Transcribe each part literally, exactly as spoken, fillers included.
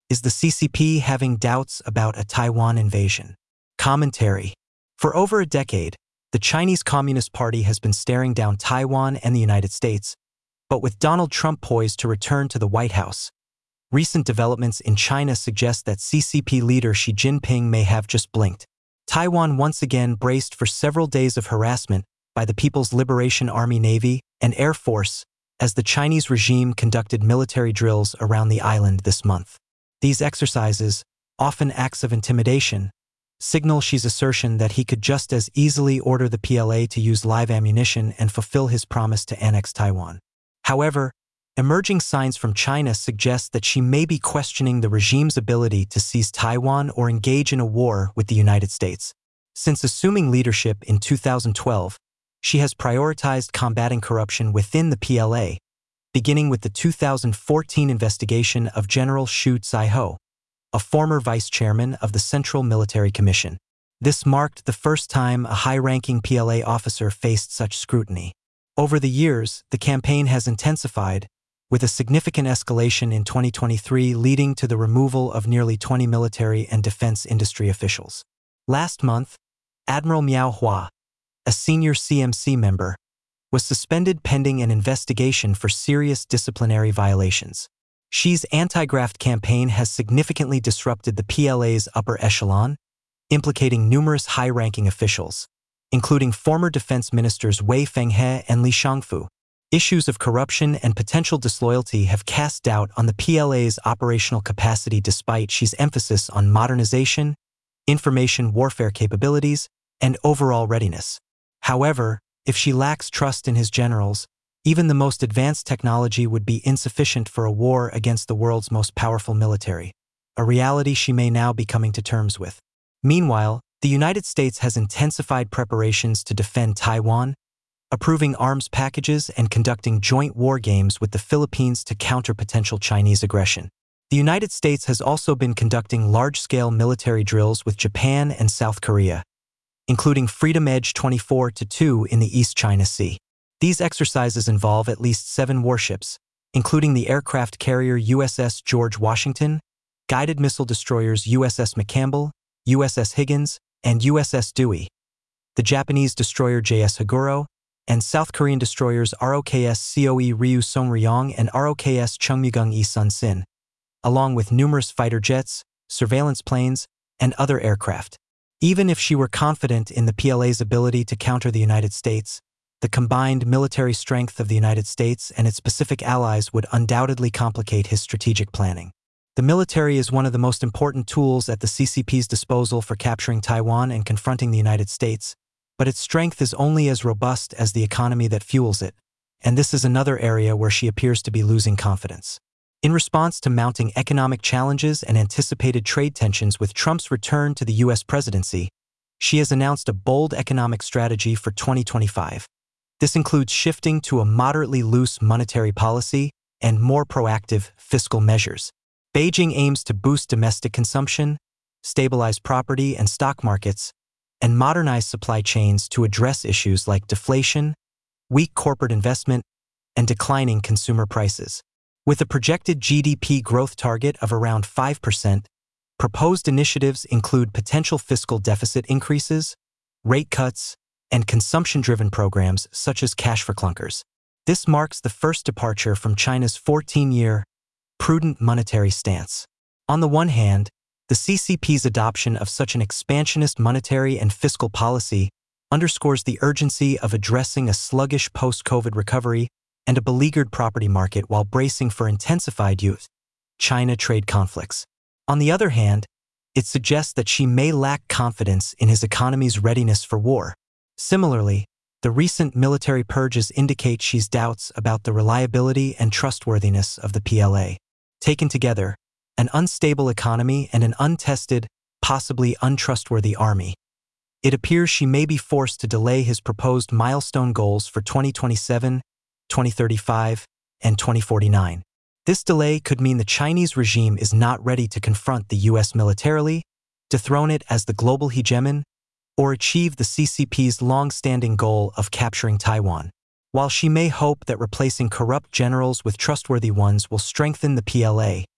Is the C C P having doubts about a Taiwan invasion? Commentary. For over a decade, the Chinese Communist Party has been staring down Taiwan and the United States, but with Donald Trump poised to return to the White House, recent developments in China suggest that C C P leader Xi Jinping may have just blinked. Taiwan once again braced for several days of harassment by the People's Liberation Army Navy and Air Force as the Chinese regime conducted military drills around the island this month. These exercises, often acts of intimidation, signal Xi's assertion that he could just as easily order the P L A to use live ammunition and fulfill his promise to annex Taiwan. However, emerging signs from China suggest that she may be questioning the regime's ability to seize Taiwan or engage in a war with the United States. Since assuming leadership in two thousand twelve, she has prioritized combating corruption within the P L A, beginning with the two thousand fourteen investigation of General Xu Zaiho, a former vice chairman of the Central Military Commission. This marked the first time a high-ranking P L A officer faced such scrutiny. Over the years, the campaign has intensified, with a significant escalation in twenty twenty-three leading to the removal of nearly twenty military and defense industry officials. Last month, Admiral Miao Hua, a senior C M C member, was suspended pending an investigation for serious disciplinary violations. Xi's anti-graft campaign has significantly disrupted the P L A's upper echelon, implicating numerous high-ranking officials, including former defense ministers Wei Fenghe and Li Shangfu. Issues of corruption and potential disloyalty have cast doubt on the P L A's operational capacity despite Xi's emphasis on modernization, information warfare capabilities, and overall readiness. However, if Xi lacks trust in his generals, even the most advanced technology would be insufficient for a war against the world's most powerful military, a reality she may now be coming to terms with. Meanwhile, the United States has intensified preparations to defend Taiwan, approving arms packages and conducting joint war games with the Philippines to counter potential Chinese aggression. The United States has also been conducting large-scale military drills with Japan and South Korea, including Freedom Edge twenty-four to two in the East China Sea. These exercises involve at least seven warships, including the aircraft carrier U S S George Washington, guided missile destroyers U S S McCampbell, U S S Higgins, and U S S Dewey, the Japanese destroyer J S Haguro, and South Korean destroyers R O K S Coe Ryu Songryong and R O K S Chungmyung E Sun Sin, along with numerous fighter jets, surveillance planes, and other aircraft. Even if Xi were confident in the P L A's ability to counter the United States, the combined military strength of the United States and its Pacific allies would undoubtedly complicate his strategic planning. The military is one of the most important tools at the C C P's disposal for capturing Taiwan and confronting the United States, but its strength is only as robust as the economy that fuels it, and this is another area where Xi appears to be losing confidence. In response to mounting economic challenges and anticipated trade tensions with Trump's return to the U S presidency, Xi has announced a bold economic strategy for twenty twenty-five. This includes shifting to a moderately loose monetary policy and more proactive fiscal measures. Beijing aims to boost domestic consumption, stabilize property and stock markets, and modernize supply chains to address issues like deflation, weak corporate investment, and declining consumer prices. With a projected G D P growth target of around five percent, proposed initiatives include potential fiscal deficit increases, rate cuts, and consumption-driven programs such as cash for clunkers. This marks the first departure from China's fourteen-year, prudent monetary stance. On the one hand, the C C P's adoption of such an expansionist monetary and fiscal policy underscores the urgency of addressing a sluggish post-COVID recovery and a beleaguered property market while bracing for intensified U S China trade conflicts. On the other hand, it suggests that Xi may lack confidence in his economy's readiness for war. Similarly, the recent military purges indicate Xi's doubts about the reliability and trustworthiness of the P L A. Taken together, an unstable economy and an untested, possibly untrustworthy army, it appears Xi may be forced to delay his proposed milestone goals for twenty twenty-seven, twenty thirty-five, and twenty forty-nine. This delay could mean the Chinese regime is not ready to confront the U S militarily, dethrone it as the global hegemon, or achieve the C C P's long-standing goal of capturing Taiwan. While Xi may hope that replacing corrupt generals with trustworthy ones will strengthen the P L A,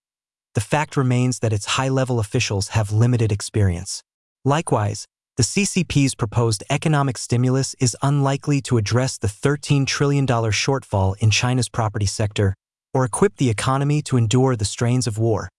the fact remains that its high-level officials have limited experience. Likewise, the C C P's proposed economic stimulus is unlikely to address the thirteen trillion dollars shortfall in China's property sector or equip the economy to endure the strains of war.